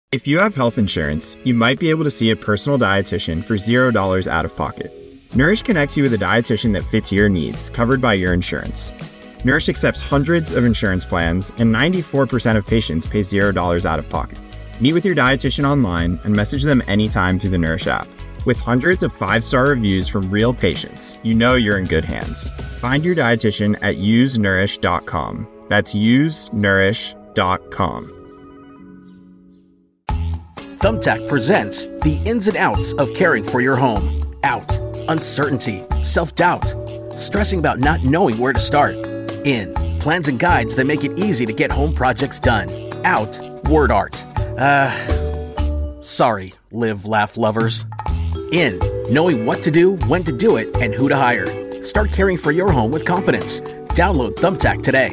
If you have health insurance, you might be able to see a personal dietitian for $0 out of pocket. Nourish connects you with a dietitian that fits your needs, covered by your insurance. Nourish accepts hundreds of insurance plans, and 94% of patients pay $0 out of pocket. Meet with your dietitian online and message them anytime through the Nourish app. With hundreds of 5-star reviews from real patients, you know you're in good hands. Find your dietitian at usenourish.com. That's usenourish.com. Thumbtack presents the ins and outs of caring for your home. Out, uncertainty, self-doubt, stressing about not knowing where to start. In, plans and guides that make it easy to get home projects done. Out, word art. Sorry, live, laugh lovers. In, knowing what to do, when to do it, and who to hire. Start caring for your home with confidence. Download Thumbtack today.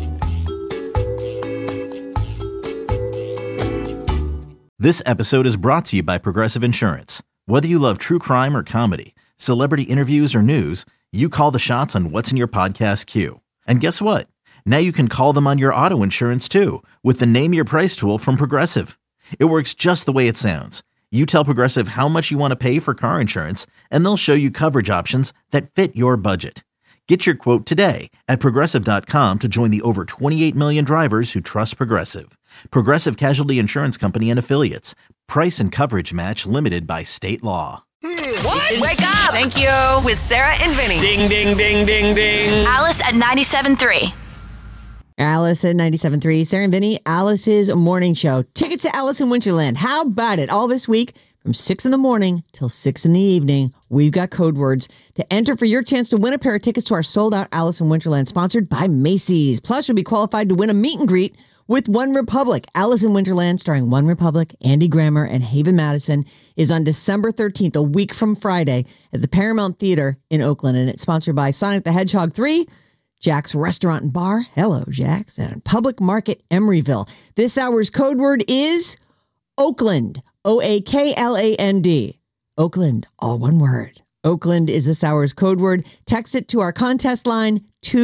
This episode is brought to you by Progressive Insurance. Whether you love true crime or comedy, celebrity interviews or news, you call the shots on what's in your podcast queue. And guess what? Now you can call them on your auto insurance too with the Name Your Price tool from Progressive. It works just the way it sounds. You tell Progressive how much you want to pay for car insurance, and they'll show you coverage options that fit your budget. Get your quote today at Progressive.com to join the over 28 million drivers who trust Progressive. Progressive Casualty Insurance Company and Affiliates. Price and coverage match limited by state law. What? Wake up! Thank you. With Sarah and Vinny. Ding, ding, ding, ding, ding. Alice at 97.3. Alice at 97.3. Sarah and Vinny, Alice's morning show. Tickets to Alice in Winterland. How about it? All this week from 6 in the morning till 6 in the evening, we've got code words to enter for your chance to win a pair of tickets to our sold-out Alice in Winterland, sponsored by Macy's. Plus, you'll be qualified to win a meet and greet with One Republic. Alice in Winterland, starring One Republic, Andy Grammer, and Haven Madison, is on December 13th, a week from Friday, at the Paramount Theater in Oakland. And it's sponsored by Sonic the Hedgehog 3, Jack's Restaurant and Bar, hello Jack's, and Public Market Emeryville. This hour's code word is Oakland, Oakland. Oakland, all one word. Oakland is this hour's code word. Text it to our contest line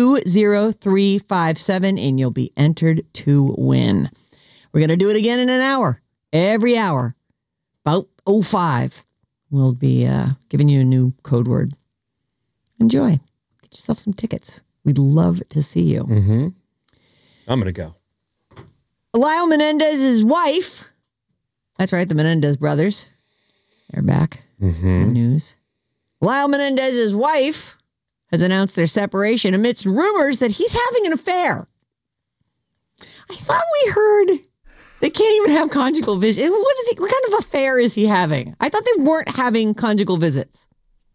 20357 and you'll be entered to win. We're going to do it again in an hour. Every hour, about 05, we'll be giving you a new code word. Enjoy. Get yourself some tickets. We'd love to see you. Mm-hmm. I'm going to go. Lyle Menendez's wife. That's right, the Menendez brothers. They're back. Mm-hmm. In the news. Lyle Menendez's wife has announced their separation amidst rumors that he's having an affair. I thought we heard they can't even have conjugal visits. What kind of affair is he having? I thought they weren't having conjugal visits.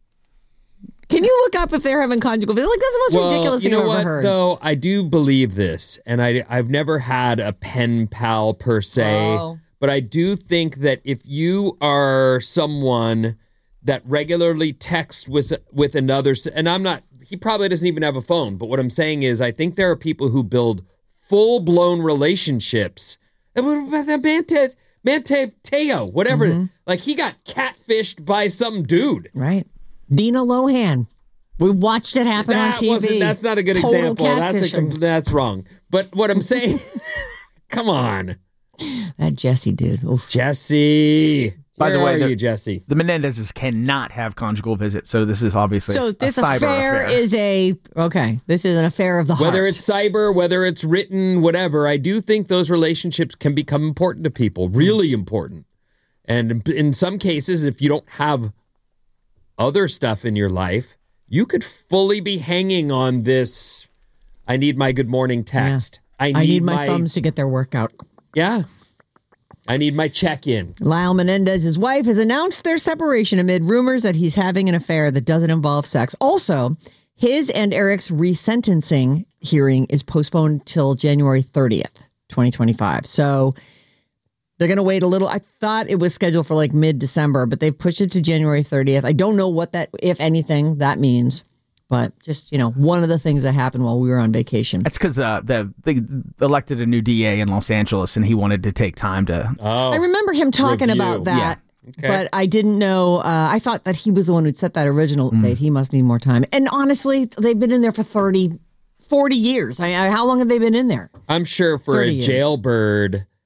Can you look up if they're having conjugal visits? Like, that's the most ridiculous thing I've ever heard. Though I do believe this, and I've never had a pen pal per se, but I do think that if you are someone that regularly texts with another, and he probably doesn't even have a phone, but what I'm saying is I think there are people who build full-blown relationships. Mante Teo, whatever. Mm-hmm. Like, he got catfished by some dude. Right. Dina Lohan. We watched it happen on TV. That's not a good example. That's wrong. But what I'm saying, come on. That Jesse dude. Oof. Jesse. By the way, Where are you, Jesse? The Menendezes cannot have conjugal visits, so this is obviously this affair is this is an affair of the heart. Whether it's cyber, whether it's written, whatever, I do think those relationships can become important to people, really important. And in some cases, if you don't have other stuff in your life, you could fully be hanging on this, I need my good morning text. Yeah. I need my thumbs to get their workout. Yeah. I need my check-in. Lyle Menendez's wife has announced their separation amid rumors that he's having an affair that doesn't involve sex. Also, his and Eric's resentencing hearing is postponed till January 30th, 2025. So they're going to wait a little. I thought it was scheduled for like mid-December, but they've pushed it to January 30th. I don't know what that, if anything, that means. But just, one of the things that happened while we were on vacation. That's because they elected a new DA in Los Angeles, and he wanted to take time to... I remember him talking about that, but I didn't know. I thought that he was the one who'd set that original date. He must need more time. And honestly, they've been in there for 40 years. How long have they been in there? I'm sure for a jailbird,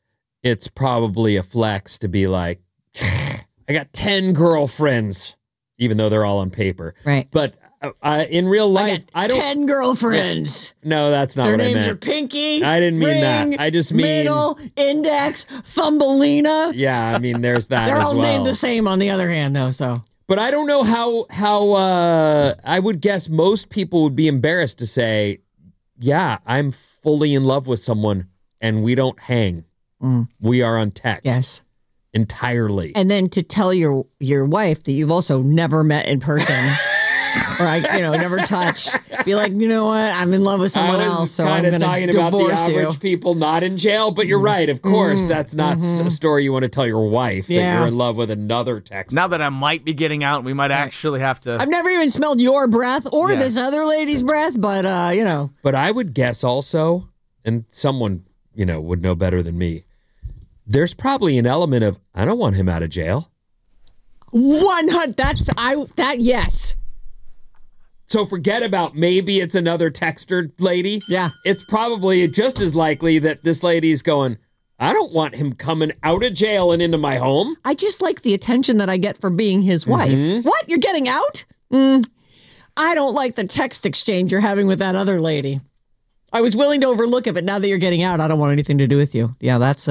it's probably a flex to be like, I got 10 girlfriends, even though they're all on paper. Right. But in real life, I don't. 10 girlfriends. No, that's not Their what I names meant. are Pinky. I didn't mean Ring, that. I just mean Middle, Index, Thumbelina. Yeah, I mean there's that They're as all well. named the same on the other hand, though. So, But I don't know how I would guess most people would be embarrassed to say, yeah, I'm fully in love with someone and we don't hang. We are on text. yes. Entirely. And then to tell your wife that you've also never met in person. Or never touched. Be like, you know what? I'm in love with someone else, so I'm going to talking about the divorce average you. people not in jail, but you're right. Of course, that's not a story you want to tell your wife that Yeah. you're in love with another texter. Now that I might be getting out, we might actually have to. I've never even smelled your breath or Yeah. this other lady's breath, but But I would guess also, and someone would know better than me. There's probably an element of I don't want him out of jail. 100. Yes. So forget about maybe it's another texter lady. Yeah. It's probably just as likely that this lady's going, I don't want him coming out of jail and into my home. I just like the attention that I get for being his wife. Mm-hmm. What? You're getting out? I don't like the text exchange you're having with that other lady. I was willing to overlook it, but now that you're getting out, I don't want anything to do with you. Yeah, that's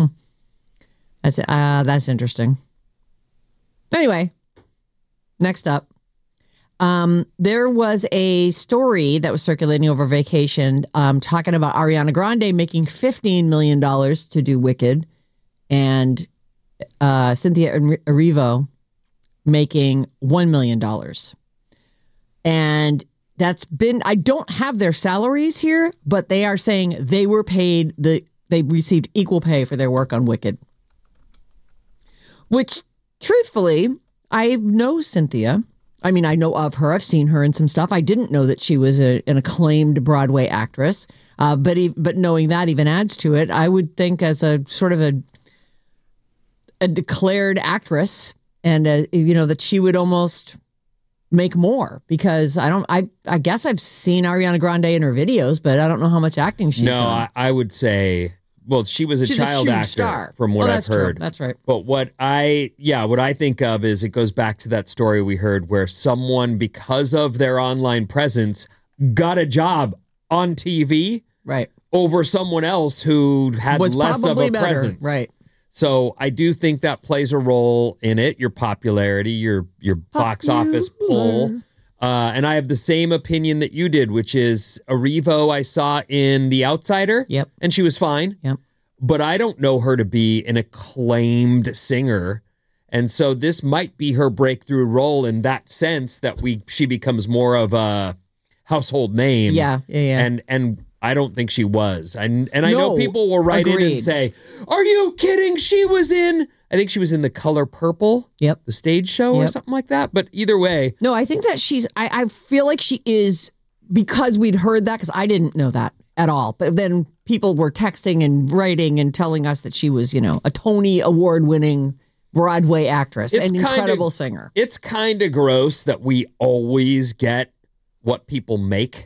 interesting. Anyway, next up. There was a story that was circulating over vacation talking about Ariana Grande making $15 million to do Wicked and Cynthia Erivo making $1 million. And that's been, I don't have their salaries here, but they are saying they were paid, they received equal pay for their work on Wicked. Which, truthfully, I know Cynthia. I mean, I know of her. I've seen her in some stuff. I didn't know that she was an acclaimed Broadway actress. But knowing that even adds to it. I would think as a sort of a declared actress and, that she would almost make more because I guess I've seen Ariana Grande in her videos, but I don't know how much acting she's done. No, I would say, well, she's a child huge actor star. from what I've that's true. heard. That's right. But what I think of is it goes back to that story we heard where someone, because of their online presence, got a job on TV Right. over someone else who had Was less of probably a better. presence. Right. So I do think that plays a role in it, your popularity, your box office pull. And I have the same opinion that you did, which is Erivo I saw in The Outsider. Yep. And she was fine. Yep. But I don't know her to be an acclaimed singer. And so this might be her breakthrough role in that sense that she becomes more of a household name. Yeah. And I don't think she was. And I know No, people will write in agreed. and say, are you kidding? She was I think she was in The Color Purple. Yep. The stage show or Yep. something like that. But either way, No, I think that I feel like she is, because we'd heard that, because I didn't know that at all. But then people were texting and writing and telling us that she was, a Tony Award-winning Broadway actress, an incredible singer. It's kind of gross that we always get what people make.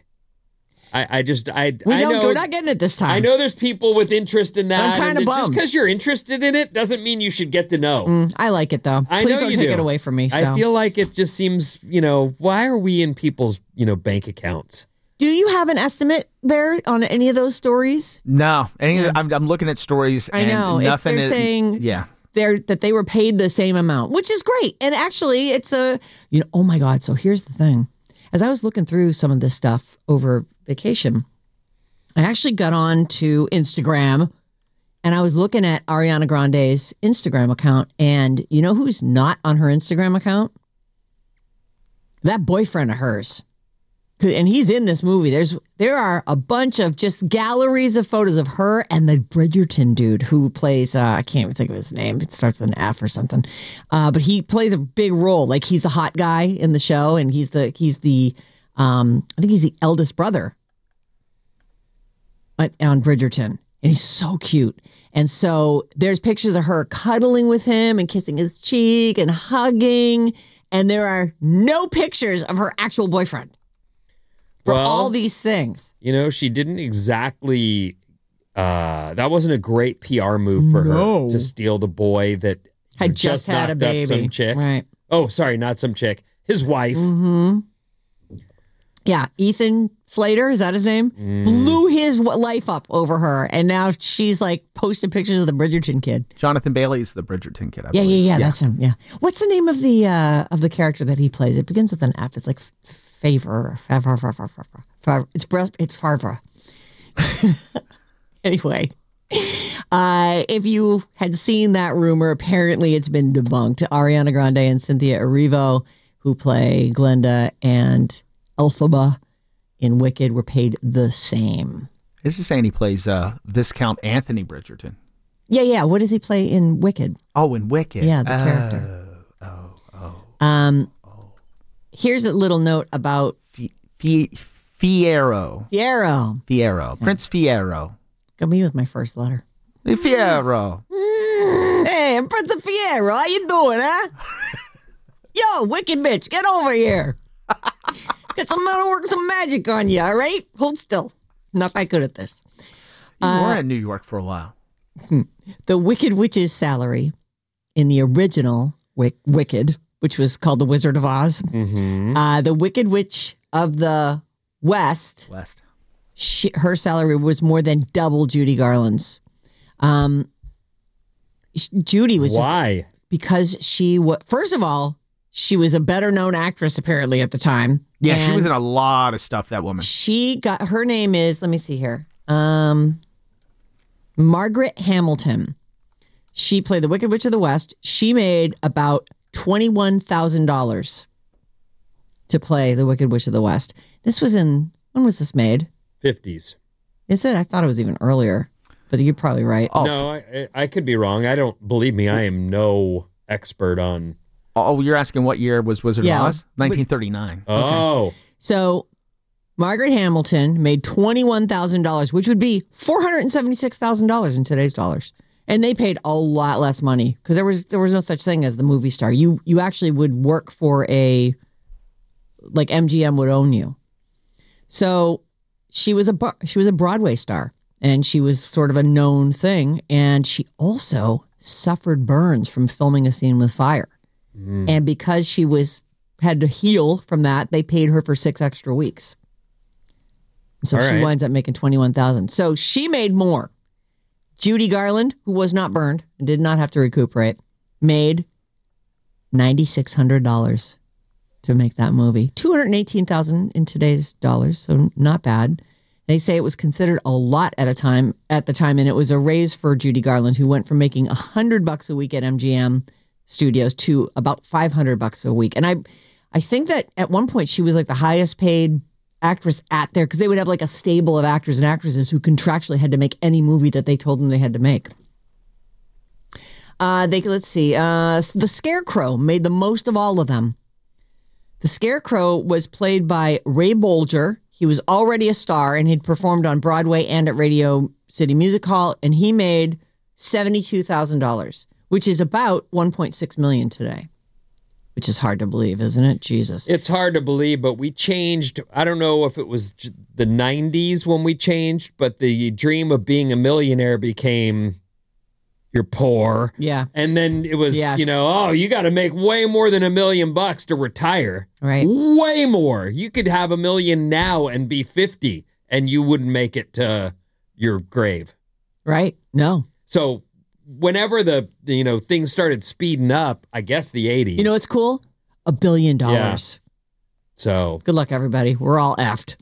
We're not getting it this time. I know there's people with interest in that. I'm kinda and bummed. Just because you're interested in it doesn't mean you should get to know. I like it, though. I Please know don't you take do. it away from me. So. I feel like it just seems, why are we in people's, bank accounts? Do you have an estimate there on any of those stories? No, I'm looking at stories. I and know. If Nothing they're is, saying yeah. that they were paid the same amount, which is great. And actually, it's oh my God. So here's the thing. As I was looking through some of this stuff over vacation, I actually got on to Instagram and I was looking at Ariana Grande's Instagram account. And you know who's not on her Instagram account? That boyfriend of hers. And he's in this movie. There are a bunch of just galleries of photos of her and the Bridgerton dude who plays, I can't even think of his name. It starts with an F or something. But he plays a big role. Like he's the hot guy in the show. And he's the I think he's the eldest brother on Bridgerton. And he's so cute. And so there's pictures of her cuddling with him and kissing his cheek and hugging. And there are no pictures of her actual boyfriend for all these things. She didn't exactly that wasn't a great PR move for her to steal the boy that had just had a knocked up baby. some chick. Right. Oh, sorry, not some chick. His wife. Mm-hmm. Yeah, Ethan Slater, is that his name? Blew his life up over her, and now she's like posting pictures of the Bridgerton kid. Jonathan Bailey's the Bridgerton kid. I Yeah, believe. yeah, that's him. Yeah. What's the name of the character that he plays? It begins with an F. It's like Favre. It's Favre. Anyway, if you had seen that rumor, apparently it's been debunked. Ariana Grande and Cynthia Erivo, who play Glenda and Elphaba in Wicked, were paid the same. This is saying he plays Viscount Anthony Bridgerton. Yeah. What does he play in Wicked? Oh, in Wicked. Yeah, the character. Here's a little note about Fierro. Fierro. Prince Fierro. Got me with my first letter. Fierro. Hey, I'm Prince Fierro. How you doing, huh? Yo, wicked bitch, get over here. Get some work some magic on you, all right? Hold still. Not that good at this. You were in New York for a while. The Wicked Witch's salary in the original Wicked, which was called The Wizard of Oz, the Wicked Witch of the West, her salary was more than double Judy Garland's. Judy was Why? Because she was, first of all, she was a better known actress apparently at the time. Yeah, she was in a lot of stuff, that woman. She got, her name is, let me see here, Margaret Hamilton. She played the Wicked Witch of the West. She made about $21,000 to play the Wicked Witch of the West. This was in, when was this made? 50s. Is it? I thought it was even earlier, but you're probably right. Oh. No, I could be wrong. I don't, believe me, I am no expert on. Oh, you're asking what year was Wizard of Oz? 1939. Oh. Okay. So Margaret Hamilton made $21,000, which would be $476,000 in today's dollars. And they paid a lot less money because there was no such thing as the movie star. You actually would work for like MGM would own you. So she was a Broadway star, and she was sort of a known thing. And she also suffered burns from filming a scene with fire. And because she had to heal from that, they paid her for 6 extra weeks. So she winds up making $21,000. So she made more. Judy Garland, who was not burned and did not have to recuperate, made $9,600 to make that movie. $218,000 in today's dollars, so not bad. They say it was considered a lot at the time, and it was a raise for Judy Garland, who went from making $100 a week at MGM Studios to about $500 a week. And I think that at one point she was like the highest paid actress at there, because they would have like a stable of actors and actresses who contractually had to make any movie that they told them they had to make. Let's see. The Scarecrow made the most of all of them. The Scarecrow was played by Ray Bolger. He was already a star and he'd performed on Broadway and at Radio City Music Hall, and he made $72,000, which is about $1.6 million today. Which is hard to believe, isn't it? Jesus. It's hard to believe, but we changed. I don't know if it was the 90s when we changed, but the dream of being a millionaire became you're poor. Yeah. And then it was, you got to make way more than $1 million to retire. Right. Way more. You could have $1 million now and be 50 and you wouldn't make it to your grave. Right. No. So whenever the things started speeding up, I guess the 80s. You know what's cool? $1 billion. Yeah. So good luck, everybody. We're all effed.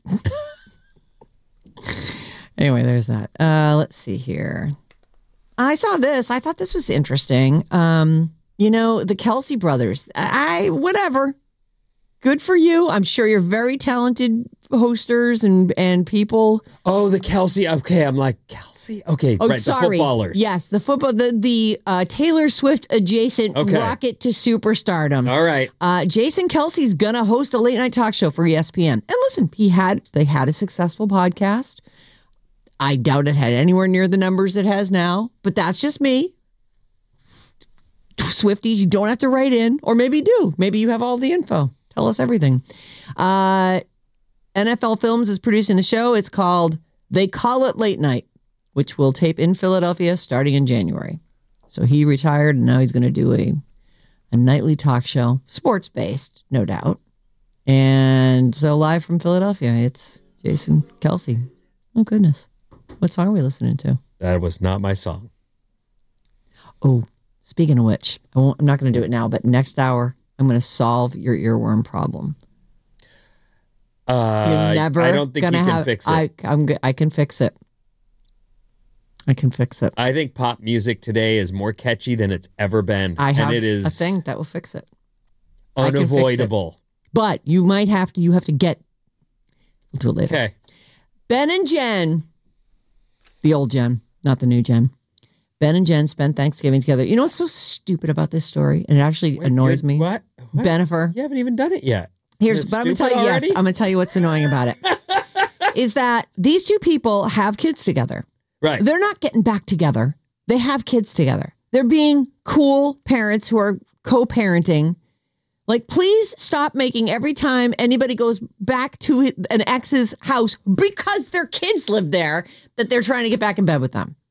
Anyway, there's that. Let's see here. I saw this. I thought this was interesting. The Kelsey brothers. Whatever. Good for you. I'm sure you're very talented hosters and people. Oh, the Kelsey. Okay, I'm like, Kelsey? Okay, oh, right, sorry. The footballers. Yes, the football, the Taylor Swift adjacent rocket to superstardom. All right. Jason Kelsey's going to host a late night talk show for ESPN. And listen, they had a successful podcast. I doubt it had anywhere near the numbers it has now, but that's just me. Swifties, you don't have to write in, or maybe you do. Maybe you have all the info. Tell us everything. NFL Films is producing the show. It's called They Call It Late Night, which will tape in Philadelphia starting in January. So he retired, and now he's going to do a nightly talk show, sports-based, no doubt. And so live from Philadelphia, it's Jason Kelce. Oh, goodness. What song are we listening to? That was not my song. Oh, speaking of which, I'm not going to do it now, but next hour, I'm going to solve your earworm problem. You're never I don't think you can fix it. I can fix it. I can fix it. I think pop music today is more catchy than it's ever been. I have and it is a thing that will fix it. unavoidable. But you have to get. We'll do it later. Okay. Ben and Jen, the old Jen, not the new Jen. Ben and Jen spent Thanksgiving together. You know what's so stupid about this story? And it actually annoys me. What? Bennifer. You haven't even done it yet. But I'm going to tell you, yes, I'm going to tell you what's annoying about it. Is that these two people have kids together. Right. They're not getting back together. They have kids together. They're being cool parents who are co-parenting. Like, please stop making every time anybody goes back to an ex's house because their kids live there that they're trying to get back in bed with them.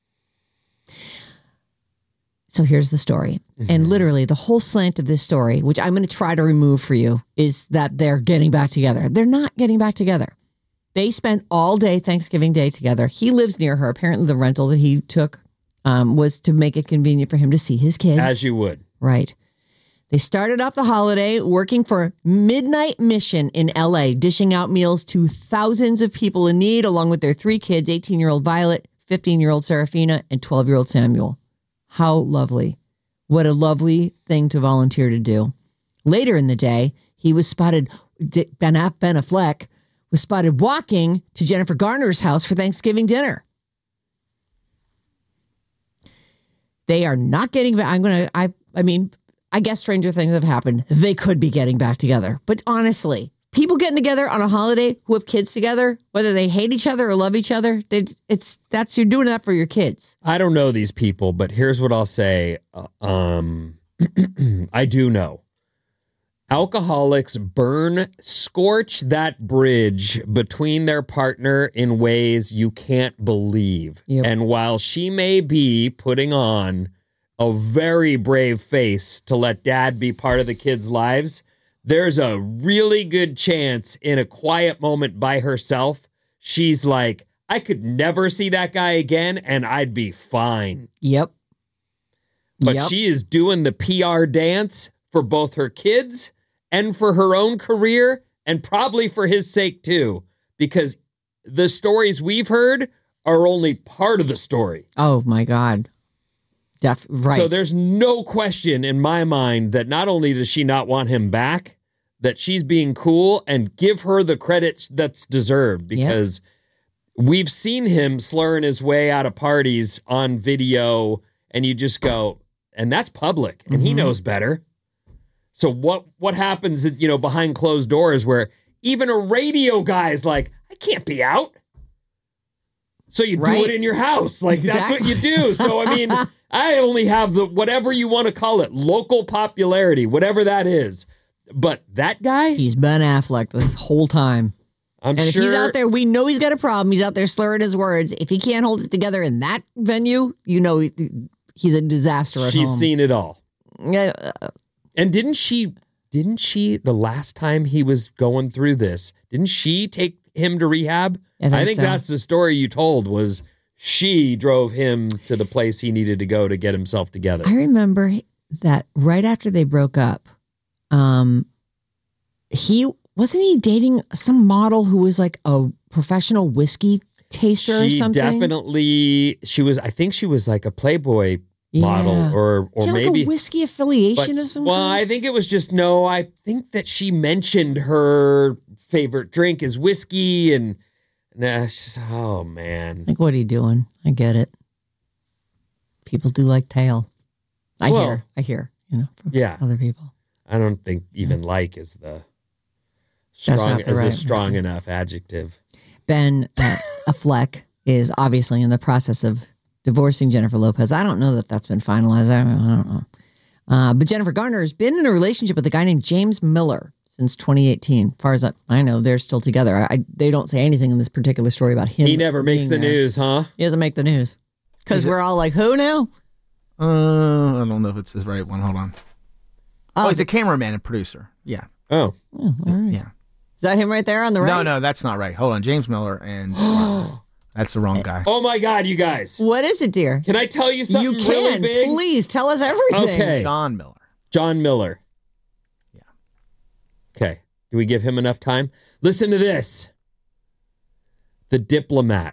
So here's the story. Mm-hmm. And literally the whole slant of this story, which I'm going to try to remove for you, is that they're getting back together. They're not getting back together. They spent all day Thanksgiving Day together. He lives near her. Apparently the rental that he took was to make it convenient for him to see his kids. As you would. Right. They started off the holiday working for Midnight Mission in L.A., dishing out meals to thousands of people in need, along with their 3 kids, 18-year-old Violet, 15-year-old Serafina, and 12-year-old Samuel. How lovely. What a lovely thing to volunteer to do. Later in the day, he was spotted, Ben Affleck was spotted walking to Jennifer Garner's house for Thanksgiving dinner. They are not getting back. I mean, I guess stranger things have happened. They could be getting back together. But honestly, people getting together on a holiday who have kids together, whether they hate each other or love each other, you're doing that for your kids. I don't know these people, but here's what I'll say. I do know. Alcoholics scorch that bridge between their partner in ways you can't believe. Yep. And while she may be putting on a very brave face to let dad be part of the kids' lives, there's a really good chance in a quiet moment by herself, she's like, I could never see that guy again and I'd be fine. Yep. But she is doing the PR dance for both her kids and for her own career and probably for his sake too, because the stories we've heard are only part of the story. Oh my God. Right. So there's no question in my mind that not only does she not want him back, that she's being cool and give her the credit that's deserved, because we've seen him slurring his way out of parties on video and you just go, and that's public and he knows better. So what happens, behind closed doors where even a radio guy is like, I can't be out. So you do it in your house. Like that's what you do. So, I mean, I only have the, whatever you want to call it, local popularity, whatever that is. But that guy? He's Ben Affleck this whole time. And if he's out there, we know he's got a problem. He's out there slurring his words. If he can't hold it together in that venue, he's a disaster at home. She's seen it all. And didn't she, the last time he was going through this, didn't she take him to rehab? I think that's the story you told, was she drove him to the place he needed to go to get himself together. I remember that right after they broke up, wasn't he dating some model who was like a professional whiskey taster or something? I think she was like a Playboy model or maybe like a whiskey affiliation or something. Well, I think it was just, I think that she mentioned her favorite drink is whiskey and it's just, oh man. Like, what are you doing? I get it. People do like tail. I hear, from other people. I don't think even like is the strong enough adjective. Ben Affleck is obviously in the process of divorcing Jennifer Lopez. I don't know that that's been finalized. I don't know. But Jennifer Garner has been in a relationship with a guy named James Miller since 2018. Far as I know, they're still together. They don't say anything in this particular story about him. He never makes the news, huh? He doesn't make the news. Because we're all like, who now? I don't know if it's his right one. Hold on. Oh, he's a cameraman and producer. Yeah. Oh. All right. Yeah. Is that him right there on the right? No, that's not right. Hold on. James Miller and that's the wrong guy. Oh my God, you guys. What is it, dear? Can I tell you something You can. really big? Please tell us everything. Okay. John Miller. John Miller. Yeah. Okay. Do we give him enough time? Listen to this. The Diplomat.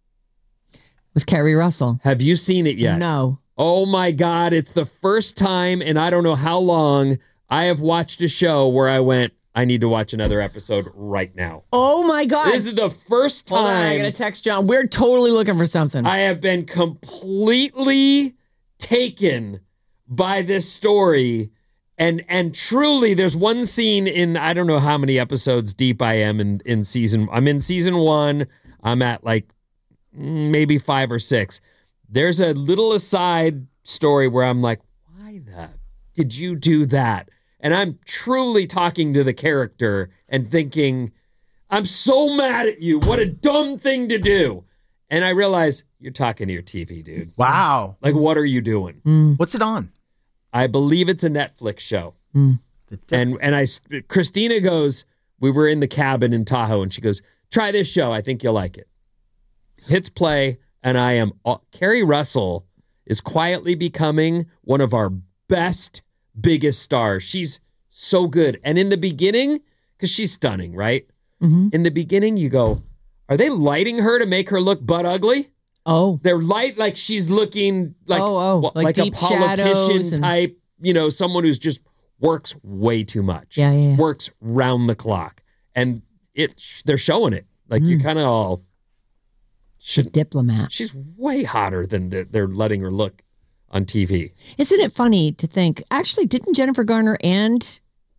With Kerry Russell. Have you seen it yet? No. Oh my God. It's the first time in I don't know how long I have watched a show where I went, I need to watch another episode right now. Oh my God. This is the first time. Hold on, I gotta text John. We're totally looking for something. I have been completely taken by this story. And truly, there's one scene in, I don't know how many episodes deep I am in season. I'm in season 1. I'm at like maybe 5 or 6. There's a little aside story where I'm like, why did you do that? And I'm truly talking to the character and thinking, I'm so mad at you. What a dumb thing to do. And I realize you're talking to your TV, dude. Wow. Like, what are you doing? What's it on? I believe it's a Netflix show. And Christina goes, we were in the cabin in Tahoe, and she goes, try this show. I think you'll like it. Hits play, and Kerry Russell is quietly becoming one of our best, biggest stars. She's so good. And in the beginning, because she's stunning, right? Mm-hmm. In the beginning, you go, are they lighting her to make her look butt ugly? Oh. They're light like she's looking like, like a politician type, someone who's just works way too much. Yeah. Works round the clock. And they're showing it. Like you kind of all... The Diplomat. She's way hotter than they're letting her look on TV. Isn't it funny to think, actually, didn't Jennifer Garner and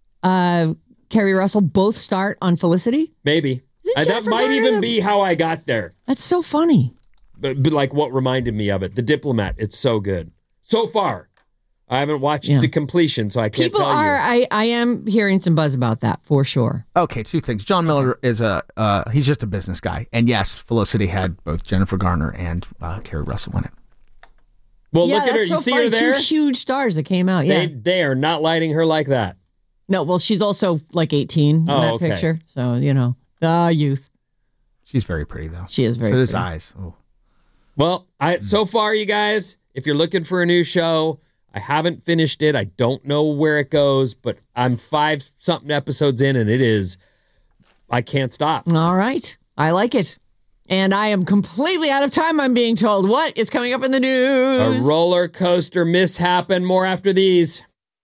Kerry Russell both start on Felicity? Maybe. That might even be how I got there. That's so funny. But like what reminded me of it. The Diplomat. It's so good. So far. I haven't watched the completion, so I can't tell you. I am hearing some buzz about that, for sure. Okay, 2 things. John Miller is he's just a business guy. And yes, Felicity had both Jennifer Garner and Kerry Russell in it. Well, look at her. You see her there? 2 huge stars that came out, yeah. They are not lighting her like that. No, well, she's also like 18 in that picture. So, youth. She's very pretty, though. She is very pretty. So So eyes. Oh. Well, so far, you guys, if you're looking for a new show, I haven't finished it. I don't know where it goes, but I'm 5-something episodes in, and I can't stop. All right. I like it. And I am completely out of time, I'm being told. What is coming up in the news? A roller coaster mishap and more after these.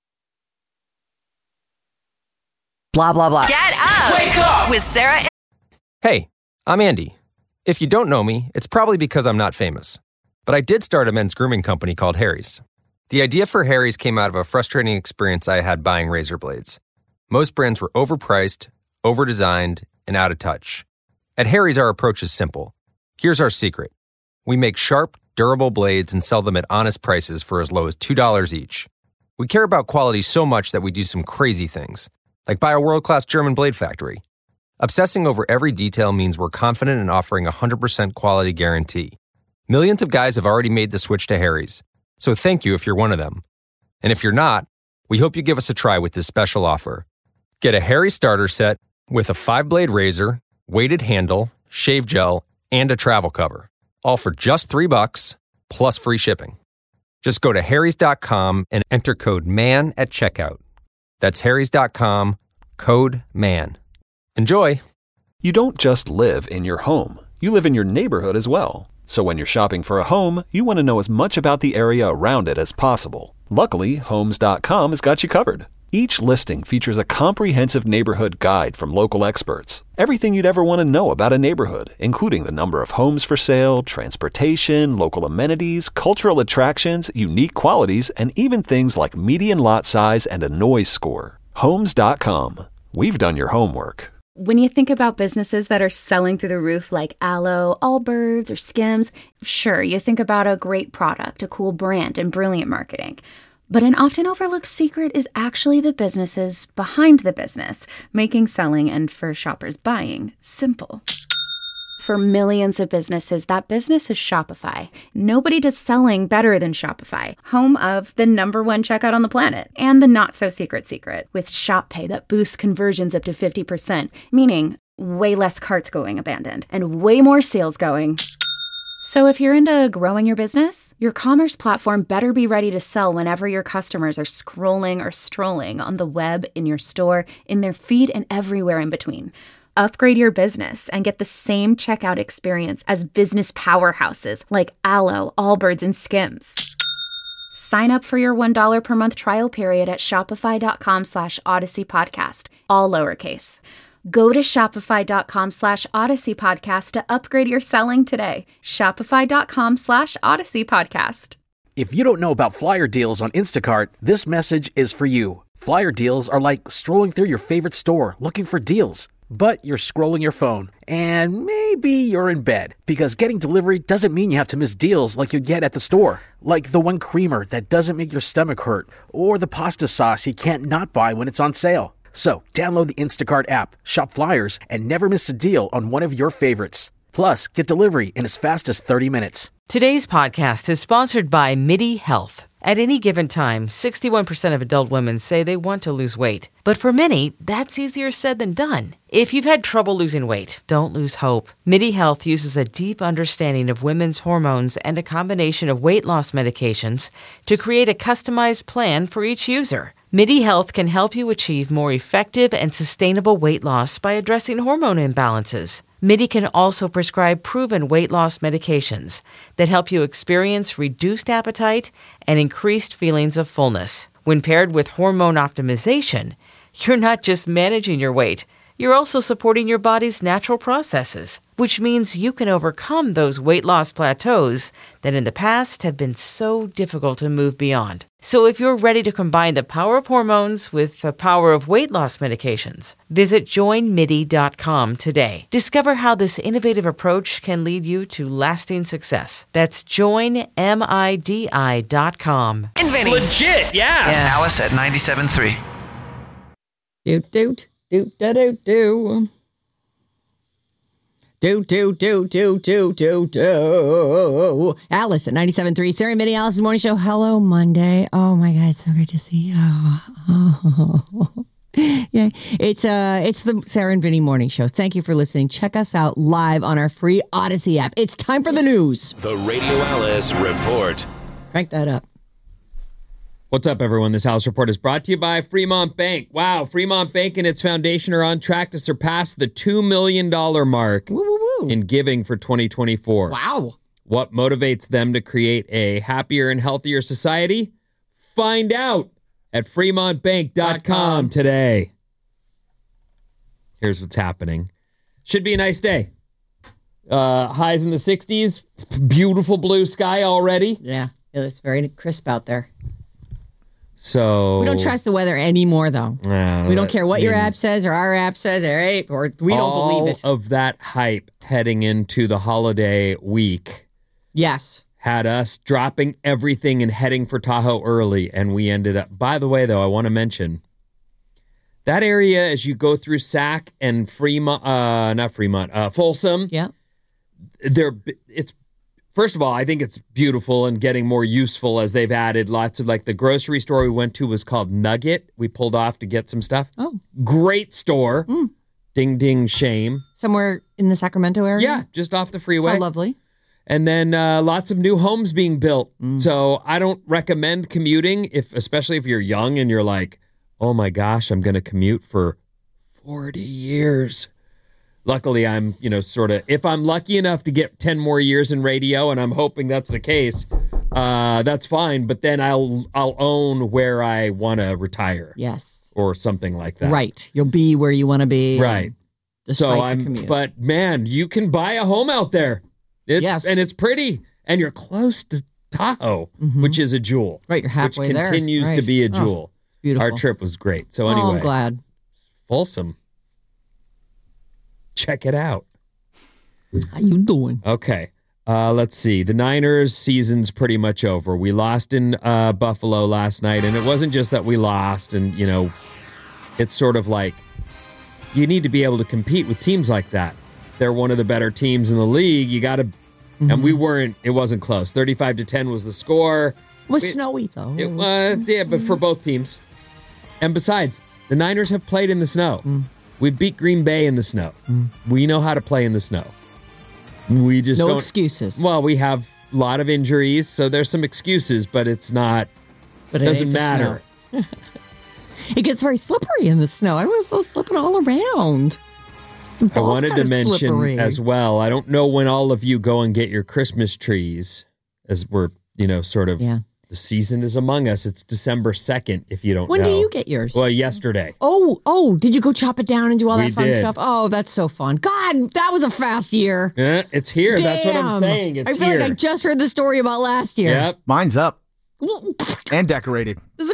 Blah, blah, blah. Get up! Wake up! With Sarah. Hey, I'm Andy. If you don't know me, it's probably because I'm not famous. But I did start a men's grooming company called Harry's. The idea for Harry's came out of a frustrating experience I had buying razor blades. Most brands were overpriced, overdesigned, and out of touch. At Harry's, our approach is simple. Here's our secret. We make sharp, durable blades and sell them at honest prices for as low as $2 each. We care about quality so much that we do some crazy things, like buy a world-class German blade factory. Obsessing over every detail means we're confident in offering a 100% quality guarantee. Millions of guys have already made the switch to Harry's, so thank you if you're one of them. And if you're not, we hope you give us a try with this special offer. Get a Harry starter set with a 5-blade razor, weighted handle, shave gel, and a travel cover, all for just $3 plus free shipping. Just go to harrys.com and enter code MAN at checkout. That's harrys.com, code MAN. Enjoy! You don't just live in your home. You live in your neighborhood as well. So when you're shopping for a home, you want to know as much about the area around it as possible. Luckily, Homes.com has got you covered. Each listing features a comprehensive neighborhood guide from local experts. Everything you'd ever want to know about a neighborhood, including the number of homes for sale, transportation, local amenities, cultural attractions, unique qualities, and even things like median lot size and a noise score. Homes.com. We've done your homework. When you think about businesses that are selling through the roof like Aloe, Allbirds, or Skims, sure, you think about a great product, a cool brand, and brilliant marketing. But an often overlooked secret is actually the businesses behind the business, making selling and for shoppers buying simple. For millions of businesses, that business is Shopify. Nobody does selling better than Shopify, home of the #1 checkout on the planet and the not-so-secret secret with Shop Pay that boosts conversions up to 50%, meaning way less carts going abandoned and way more sales going. So if you're into growing your business, your commerce platform better be ready to sell whenever your customers are scrolling or strolling on the web, in your store, in their feed, and everywhere in between. Upgrade your business and get the same checkout experience as business powerhouses like Alo, Allbirds, and Skims. Sign up for your $1 per month trial period at shopify.com/Odyssey Podcast, all lowercase. Go to shopify.com/Odyssey Podcast to upgrade your selling today. Shopify.com/Odyssey Podcast. If you don't know about flyer deals on Instacart, this message is for you. Flyer deals are like strolling through your favorite store looking for deals. But you're scrolling your phone, and maybe you're in bed, because getting delivery doesn't mean you have to miss deals like you'd get at the store. Like the one creamer that doesn't make your stomach hurt, or the pasta sauce you can't not buy when it's on sale. So download the Instacart app, shop flyers, and never miss a deal on one of your favorites. Plus, get delivery in as fast as 30 minutes. Today's podcast is sponsored by MIDI Health. At any given time, 61% of adult women say they want to lose weight. But for many, that's easier said than done. If you've had trouble losing weight, don't lose hope. MIDI Health uses a deep understanding of women's hormones and a combination of weight loss medications to create a customized plan for each user. MIDI Health can help you achieve more effective and sustainable weight loss by addressing hormone imbalances. MIDI can also prescribe proven weight loss medications that help you experience reduced appetite and increased feelings of fullness. When paired with hormone optimization, you're not just managing your weight, you're also supporting your body's natural processes, which means you can overcome those weight loss plateaus that in the past have been so difficult to move beyond. So if you're ready to combine the power of hormones with the power of weight loss medications, visit joinmidi.com today. Discover how this innovative approach can lead you to lasting success. That's joinmidi.com. And Vinny. Legit, yeah. Alice at 97.3. Doot, doot, doot, da, doot, doo. Do, do, do, do, do, do, do. Alice at 97.3. Sarah and Vinny, Alice's Morning Show. Hello, Monday. Oh, my God. It's so great to see you. Oh. Yeah. It's the Sarah and Vinny Morning Show. Thank you for listening. Check us out live on our free Odyssey app. It's time for the news. The Radio Alice Report. Crank that up. What's up, everyone? This Alice Report is brought to you by Fremont Bank. Wow, Fremont Bank and its foundation are on track to surpass the $2 million mark in giving for 2024. Wow. What motivates them to create a happier and healthier society? Find out at fremontbank.com today. Here's what's happening. Should be a nice day. Highs in the 60s. Beautiful blue sky already. Yeah, it's very crisp out there. So we don't trust the weather anymore, though. We don't care what your app says or our app says, all right? Or we don't believe it. All of that hype heading into the holiday week. Yes. Had us dropping everything and heading for Tahoe early, and we ended up. By the way, though, I want to mention that area as you go through Sac and Folsom. Yeah. It's. First of all, I think it's beautiful and getting more useful as they've added lots of, like, the grocery store we went to was called Nugget. We pulled off to get some stuff. Oh. Great store. Ding, ding, shame. Somewhere in the Sacramento area? Yeah, just off the freeway. How lovely. And then lots of new homes being built. So I don't recommend commuting, especially if you're young and you're like, oh my gosh, I'm going to commute for 40 years. Luckily, I'm, sort of, if I'm lucky enough to get 10 more years in radio, and I'm hoping that's the case, that's fine. But then I'll own where I want to retire. Yes. Or something like that. Right. You'll be where you want to be. Right. Despite the commute. But man, you can buy a home out there. Yes. And it's pretty. And you're close to Tahoe, which is a jewel. Right. You're halfway there. Which continues to be a jewel. It's beautiful. Our trip was great. So anyway. I'm glad. Folsom. Check it out. How you doing? Okay. Let's see. The Niners season's pretty much over. We lost in Buffalo last night, and it wasn't just that we lost. And, it's sort of like you need to be able to compete with teams like that. They're one of the better teams in the league. You got to, and we weren't, it wasn't close. 35-10 was the score. It was snowy, though. It was, yeah, but for both teams. And besides, the Niners have played in the snow. We beat Green Bay in the snow. We know how to play in the snow. We just don't. No excuses. Well, we have a lot of injuries, so there's some excuses, but it's not, But it doesn't ain't the matter. snow. It gets very slippery in the snow. I was slipping all around. I wanted to mention as well, I don't know when all of you go and get your Christmas trees, as we're, sort of, the season is among us. It's December 2nd, if you don't know. When do you get yours? Well, yesterday. Oh, did you go chop it down and do all that We fun did. stuff? Oh, that's so fun. God, that was a fast year. Yeah, it's here. Damn. That's what I'm saying. It's I feel here. like I just heard the story about last year. Yep. Mine's up and decorated.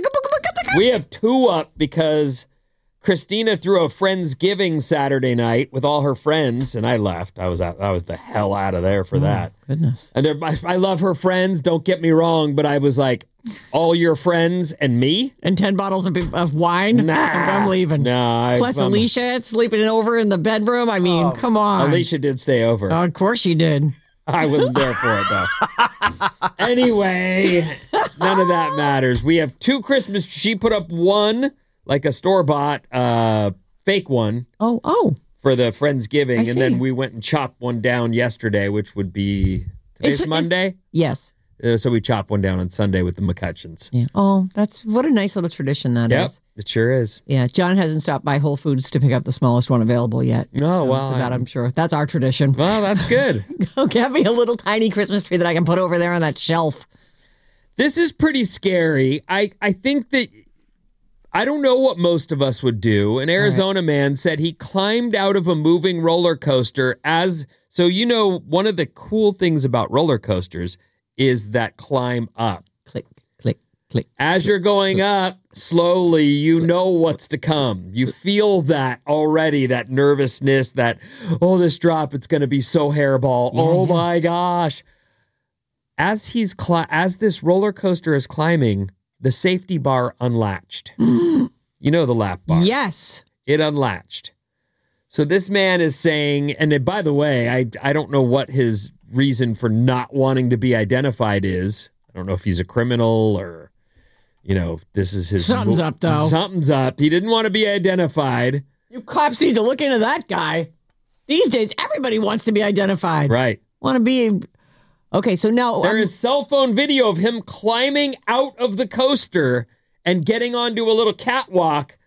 We have 2 up because Christina threw a Friendsgiving Saturday night with all her friends, and I left. I was the hell out of there for that. Goodness. And I love her friends, don't get me wrong, but I was like, all your friends and me? And 10 bottles of wine? Nah. And I'm leaving. No. Plus Alicia sleeping over in the bedroom. I mean, come on. Alicia did stay over. Oh, of course she did. I wasn't there for it, though. Anyway, none of that matters. We have 2 Christmas. She put up one, like a store-bought fake one. Oh. For the Friendsgiving. I And see. then we went and chopped one down yesterday, which would be, today's Monday? Yes. So we chopped one down on Sunday with the McCutcheons. Yeah. Oh, what a nice little tradition that Yep, is. it sure is. Yeah, John hasn't stopped by Whole Foods to pick up the smallest one available yet. Oh, well. For that, I'm sure. That's our tradition. Well, that's good. Go get me a little tiny Christmas tree that I can put over there on that shelf. This is pretty scary. I think that I don't know what most of us would do. An Arizona man said he climbed out of a moving roller coaster one of the cool things about roller coasters is that climb up. Click, click, click. As you're going up slowly, you know what's to come. You feel that already, that nervousness, that, this drop, it's going to be so hairball. My gosh. As this roller coaster is climbing, the safety bar unlatched. You know the lap bar. Yes. It unlatched. So this man is saying, and by the way, I don't know what his reason for not wanting to be identified is. I don't know if he's a criminal or, this is his... Something's up, though. Something's up. He didn't want to be identified. You cops need to look into that guy. These days, everybody wants to be identified. Right. Want to be... Okay, so now... There is cell phone video of him climbing out of the coaster and getting onto a little catwalk,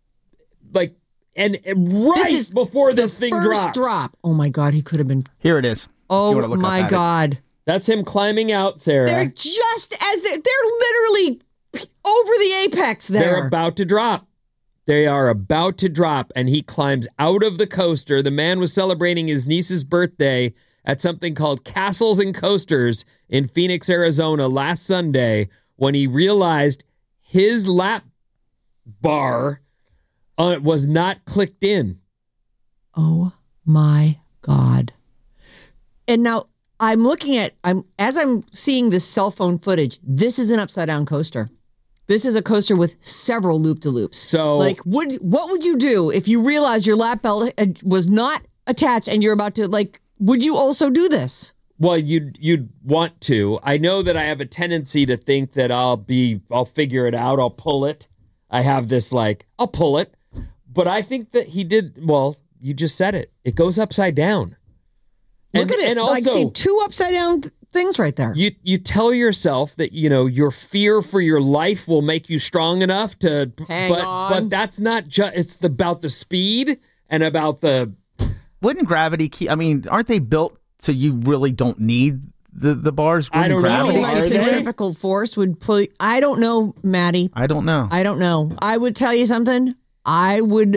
before this thing first drops. drop. Oh, my God, he could have been... Here it is. Oh, my God. That's him climbing out, Sarah. They're just as... They're literally over the apex there. They're about to drop. They are about to drop, and he climbs out of the coaster. The man was celebrating his niece's birthday at something called Castles and Coasters in Phoenix, Arizona last Sunday when he realized his lap bar was not clicked in. Oh, my God. And now I'm looking at, as I'm seeing this cell phone footage, this is an upside down coaster. This is a coaster with several loop-de-loops. So, what would you do if you realized your lap belt was not attached and you're about to, would you also do this? Well, you'd want to. I know that I have a tendency to think that I'll figure it out. I'll pull it. I have this I'll pull it. But I think that he did, you just said it. It goes upside down. Look at it. And also, I see 2 upside down things right there. You tell yourself that, your fear for your life will make you strong enough to... Hang on. But that's not just... It's about the speed and about the... Wouldn't gravity keep... I mean, aren't they built so you really don't need the bars? I don't know. Centrifugal force would pull... I don't know, Maddie. I don't know. I would tell you something. I would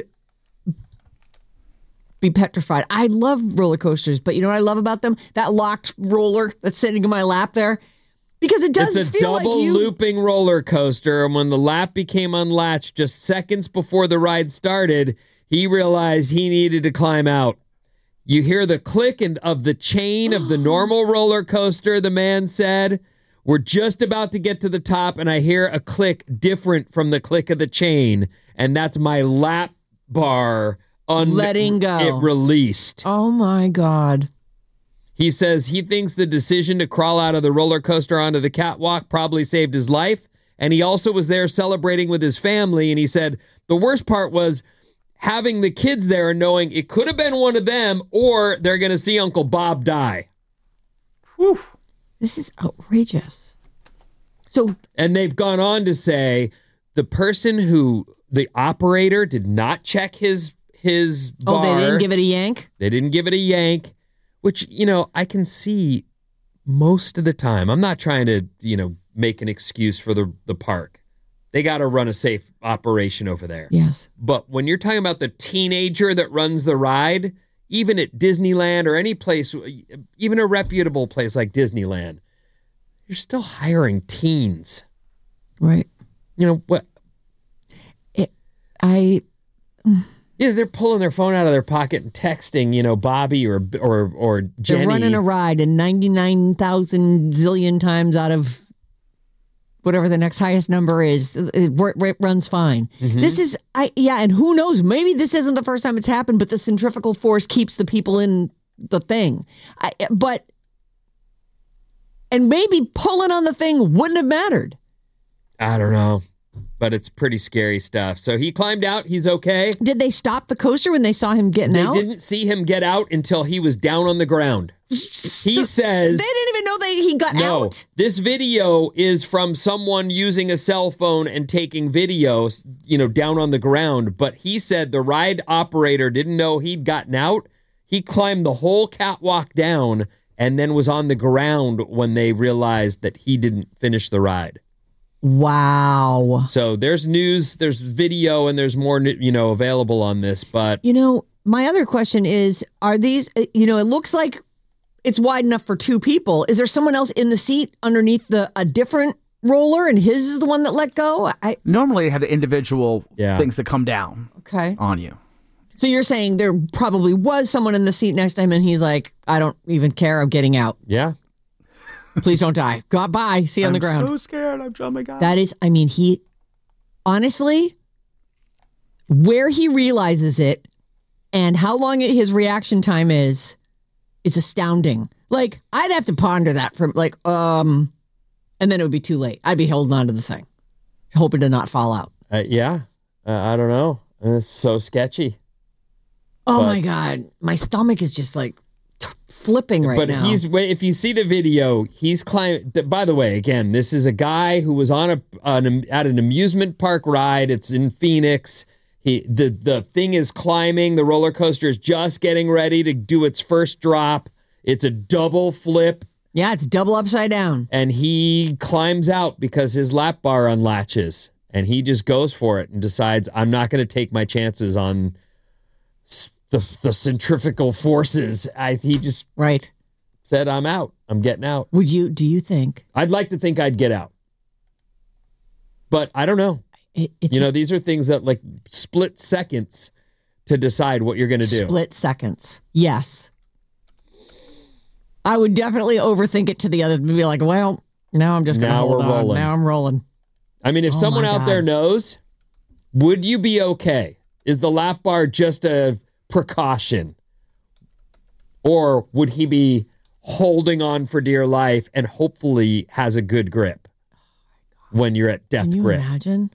be petrified. I love roller coasters, but you know what I love about them? That locked roller that's sitting in my lap there. Because it does it's a feel double looping roller coaster, and when the lap became unlatched just seconds before the ride started, he realized he needed to climb out. You hear the click of the chain of the normal roller coaster, the man said. We're just about to get to the top, and I hear a click different from the click of the chain, and that's my lap bar letting go. It released. Oh, my God. He says he thinks the decision to crawl out of the roller coaster onto the catwalk probably saved his life, and he also was there celebrating with his family, and he said the worst part was having the kids there and knowing it could have been one of them or they're going to see Uncle Bob die. Whew. This is outrageous. And they've gone on to say the operator did not check his bar. Oh, they didn't give it a yank? They didn't give it a yank, which, I can see most of the time. I'm not trying to, make an excuse for the park. They got to run a safe operation over there. Yes. But when you're talking about the teenager that runs the ride, even at Disneyland or any place, even a reputable place like Disneyland, you're still hiring teens. Right. What? Yeah, they're pulling their phone out of their pocket and texting, Bobby or Jenny. They're running a ride and 99,000 zillion times out of whatever the next highest number is, it runs fine. Mm-hmm. This is, and who knows, maybe this isn't the first time it's happened, but the centrifugal force keeps the people in the thing. And maybe pulling on the thing wouldn't have mattered. I don't know, but it's pretty scary stuff. So he climbed out. He's okay. Did they stop the coaster when they saw him getting out? They didn't see him get out until he was down on the ground. He says... They didn't even know he got out? This video is from someone using a cell phone and taking videos, down on the ground. But he said the ride operator didn't know he'd gotten out. He climbed the whole catwalk down and then was on the ground when they realized that he didn't finish the ride. Wow. So there's news, there's video, and there's more, available on this. But, my other question is, are these, it looks like it's wide enough for two people. Is there someone else in the seat underneath a different roller and his is the one that let go? Normally it had individual things that come down on you. So you're saying there probably was someone in the seat next to him and he's like, I don't even care. I'm getting out. Yeah. Please don't die. Bye. See you on the ground. I'm so scared. Oh my God. That is, he, honestly, where he realizes it and how long his reaction time is astounding. Like, I'd have to ponder that for and then it would be too late. I'd be holding on to the thing, hoping to not fall out. I don't know. It's so sketchy. Oh my God. My stomach is just flipping now. But if you see the video, he's climbing. By the way, again, this is a guy who was at an amusement park ride. It's in Phoenix. The thing is climbing. The roller coaster is just getting ready to do its first drop. It's a double flip. Yeah, it's double upside down. And he climbs out because his lap bar unlatches. And he just goes for it and decides, I'm not going to take my chances on the centrifugal forces. He just said, I'm out. I'm getting out. Do you think? I'd like to think I'd get out. But I don't know. These are things that split seconds to decide what you're going to do. Split seconds. Yes. I would definitely overthink it to the other, be like, well, now I'm just going to hold on. Rolling. Now I'm rolling. If someone out there knows, would you be okay? Is the lap bar just a precaution? Or would he be holding on for dear life and hopefully has a good grip when you're at death grip? Can you imagine?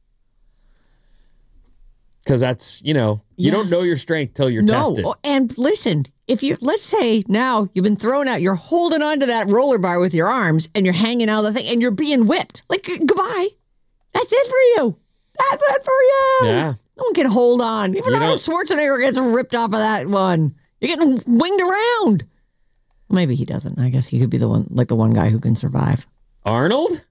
Because that's, you don't know your strength till you're tested. And listen, let's say now you've been thrown out, you're holding onto that roller bar with your arms and you're hanging out of the thing and you're being whipped. Goodbye. That's it for you. That's it for you. Yeah. No one can hold on. Even Arnold Schwarzenegger gets ripped off of that one. You're getting winged around. Maybe he doesn't. I guess he could be the one guy who can survive. Arnold?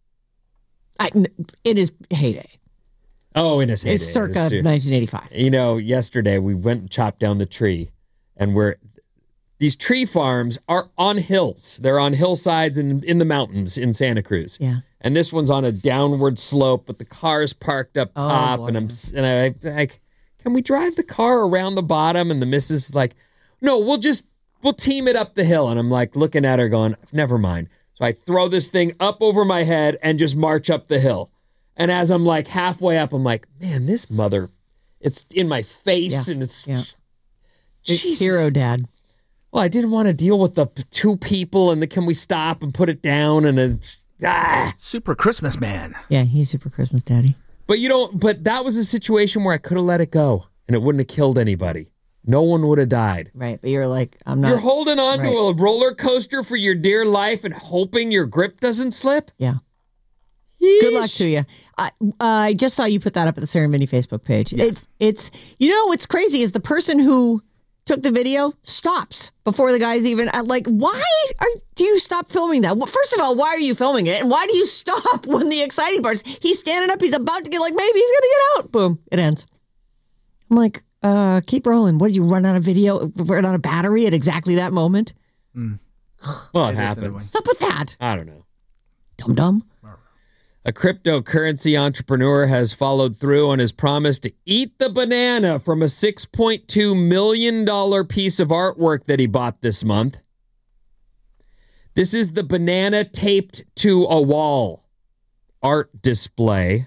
In his heyday. Oh, in his heyday. It's circa 1985. Yesterday we went and chopped down the tree, and these tree farms are on hills. They're on hillsides and in the mountains in Santa Cruz. Yeah. And this one's on a downward slope, but the car's parked up top, and I can we drive the car around the bottom? And the missus is like, no, we'll team it up the hill. And I'm like looking at her going, never mind. So I throw this thing up over my head and just march up the hill. And as I'm like halfway up, I'm like, man, this mother, it's in my face and it's hero dad. Well, I didn't want to deal with the two people and can we stop and put it down and then Super Christmas man. Yeah, he's Super Christmas daddy. But that was a situation where I could have let it go and it wouldn't have killed anybody. No one would have died. Right, but you're like, I'm not. You're holding on to a roller coaster for your dear life and hoping your grip doesn't slip? Yeah. Yeesh. Good luck to you. I just saw you put that up at the Sarah and Vinny Facebook page. Yes. It's what's crazy is the person who took the video stops before the guy's even like, why do you stop filming that? Well, first of all, why are you filming it? And why do you stop when the exciting part is he's standing up, he's about to get maybe he's going to get out. Boom, it ends. I'm like, keep rolling. What, did you run out of battery at exactly that moment? Well, it happens. What's up with that? I don't know. Dum-dum. A cryptocurrency entrepreneur has followed through on his promise to eat the banana from a $6.2 million piece of artwork that he bought this month. This is the banana taped to a wall art display.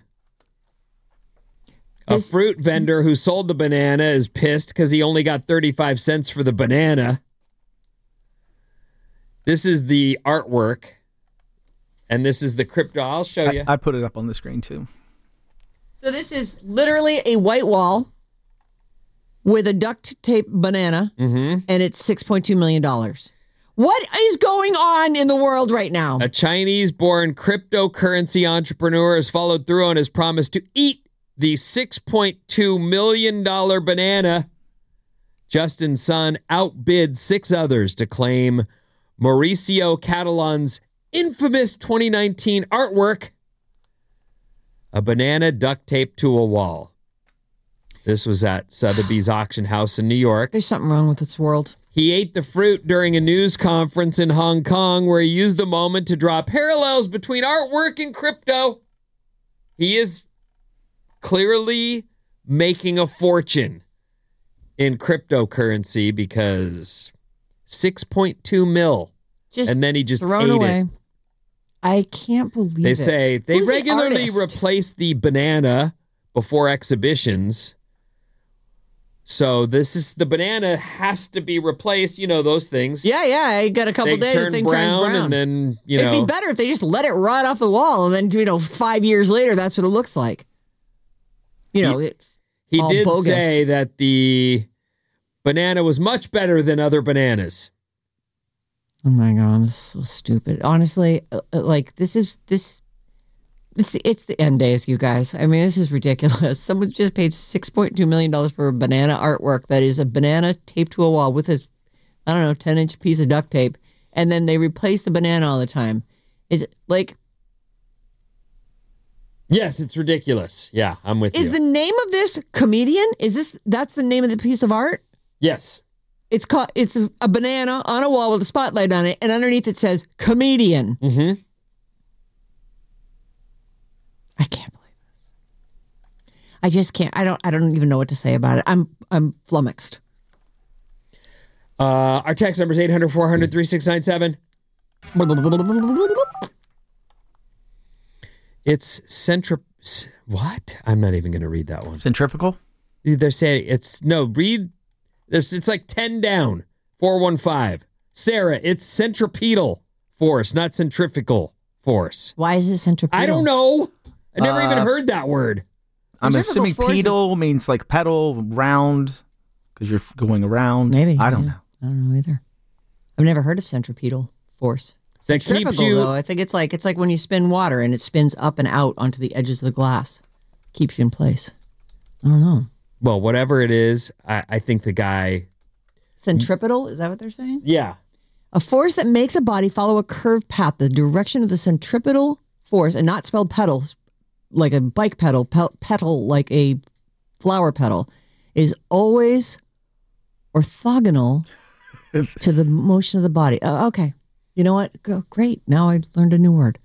A fruit vendor who sold the banana is pissed because he only got 35 cents for the banana. This is the artwork. And this is the crypto. I'll show you. I put it up on the screen too. So this is literally a white wall with a duct tape banana, and it's $6.2 million. What is going on in the world right now? A Chinese-born cryptocurrency entrepreneur has followed through on his promise to eat the $6.2 million banana. Justin Sun outbid 6 others to claim Mauricio Catalan's infamous 2019 artwork, a banana duct taped to a wall. This was at Sotheby's auction house in New York. There's something wrong with this world. He ate the fruit during a news conference in Hong Kong where he used the moment to draw parallels between artwork and crypto. He is clearly making a fortune in cryptocurrency because 6.2 mil. And then he just ate it. I can't believe They it. say they Who's regularly the artist? replace the banana before exhibitions. So the banana has to be replaced. You know those things. Yeah. I got a couple they days. turn The thing brown, turns brown. and then It'd be better if they just let it rot off the wall, and then 5 years later, that's what it looks like. It's he all did bogus. say that the banana was much better than other bananas. Oh my God, this is so stupid. Honestly, it's the end days, you guys. I mean, this is ridiculous. Someone just paid $6.2 million for a banana artwork that is a banana taped to a wall with this, 10-inch piece of duct tape. And then they replace the banana all the time. It's like... Yes, it's ridiculous. Yeah, I'm with you. Is the name of this comedian? That's the name of the piece of art? Yes. It's a banana on a wall with a spotlight on it, and underneath it says comedian. Mm-hmm. I can't believe this. I just can't. I don't even know what to say about it. I'm flummoxed. Our text number is 800-400-3697. It's what? I'm not even going to read that one. Centrifugal? They're saying it's like 10 down. 415. Sarah, it's centripetal force, not centrifugal force. Why is it centripetal? I don't know. I never even heard that word. I'm assuming pedal means like pedal, round, because you're going around. Maybe. I don't know. I don't know either. I've never heard of centripetal force. That Centrifugal, keeps you. though, I think it's like when you spin water and it spins up and out onto the edges of the glass. Keeps you in place. I don't know. Well, whatever it is, I think the guy. Centripetal? Is that what they're saying? Yeah. A force that makes a body follow a curved path. The direction of the centripetal force, and not spelled pedals like a bike pedal, petal like a flower petal, is always orthogonal to the motion of the body. Okay. You know what? Great. Now I learned a new word.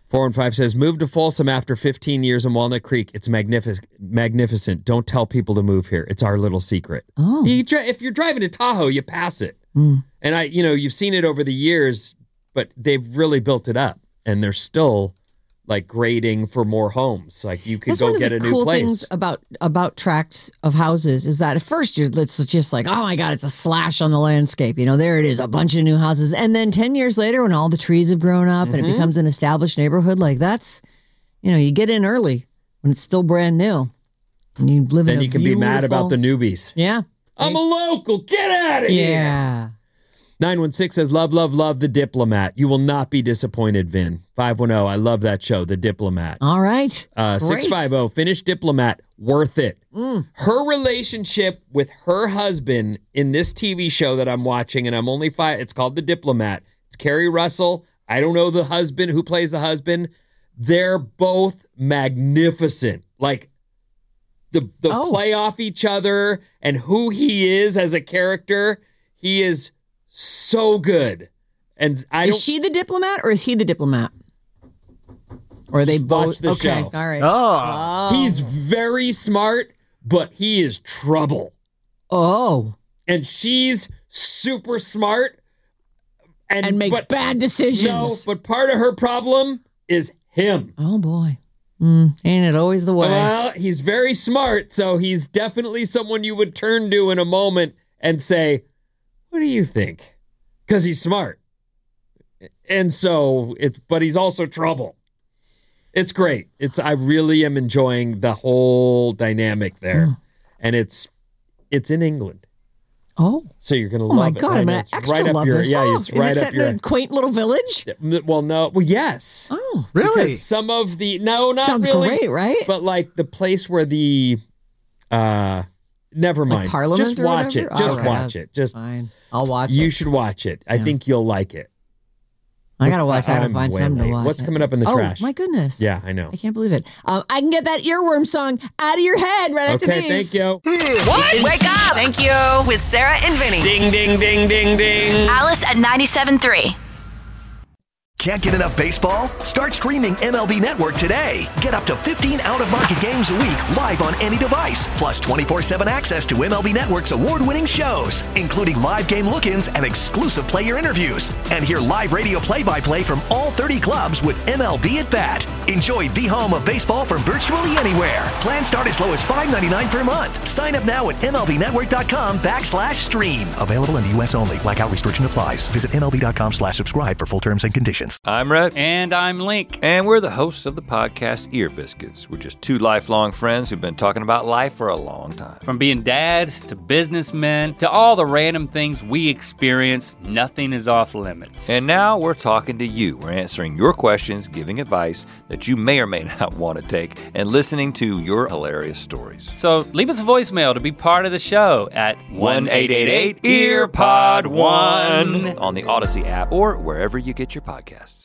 415 says, move to Folsom after 15 years in Walnut Creek. It's magnificent. Don't tell people to move here. It's our little secret. Oh. If you're driving to Tahoe, you pass it. And you've seen it over the years, but they've really built it up. And they're still like grading for more homes. Like you could go get a new place. That's one of the cool things about tracts of houses is that at first it's just like, oh my God, it's a slash on the landscape. There it is, a bunch of new houses. And then 10 years later, when all the trees have grown up and it becomes an established neighborhood, like that's, you get in early when it's still brand new. And you live in a Then you can be mad about the newbies. Yeah. I'm a local. Get out of here. Yeah. 916 says, love, love, love The Diplomat. You will not be disappointed, Vin. 510, I love that show, The Diplomat. All right. 650, finish Diplomat. Worth it. Her relationship with her husband in this TV show that I'm watching, and I'm only 5, it's called The Diplomat. It's Kerry Russell. I don't know the husband, who plays the husband. They're both magnificent. Like, the play off each other and who he is as a character, he is so good. And is she the diplomat or is he the diplomat? Or are they both? Watch the show. All right. Oh. He's very smart, but he is trouble. Oh. And she's super smart and makes bad decisions. No, but part of her problem is him. Oh boy. Ain't it always the way? Well, he's very smart, so he's definitely someone you would turn to in a moment and say, what do you think? Because he's smart. And so, but he's also trouble. It's great. I really am enjoying the whole dynamic there. And it's in England. Oh. So you're going to love it. Oh my God, I'm going to extra love this. Yeah, it's right up your... Is it set in a quaint little village? Well, no. Well, yes. Oh. Really? Because some of the... No, not Sounds really. Sounds great, right? But like the place where the... Never mind. Like Parliament Just watch it. Just watch it. Just fine. I'll watch it. You should watch it. I think you'll like it. I gotta watch that and find something to watch. What's coming up in the trash? Oh my goodness! Yeah, I know. I can't believe it. I can get that earworm song out of your head right after these. Okay, thank you. What? Wake up! Thank you with Sarah and Vinny. Ding, ding, ding, ding, ding. Alice at 97.3. Can't get enough baseball? Start streaming MLB Network today. Get up to 15 out-of-market games a week live on any device. Plus 24/7 access to MLB Network's award-winning shows, including live game look-ins and exclusive player interviews. And hear live radio play-by-play from all 30 clubs with MLB at Bat. Enjoy the home of baseball from virtually anywhere. Plans start as low as $5.99 per month. Sign up now at MLBnetwork.com/stream. Available in the U.S. only. Blackout restriction applies. Visit MLB.com/subscribe for full terms and conditions. I'm Rhett. And I'm Link. And we're the hosts of the podcast Ear Biscuits. We're just two lifelong friends who've been talking about life for a long time. From being dads to businessmen to all the random things we experience, nothing is off limits. And now we're talking to you. We're answering your questions, giving advice that you may or may not want to take, and listening to your hilarious stories. So leave us a voicemail to be part of the show at 1-888-EARPOD1 on the Odyssey app or wherever you get your podcasts.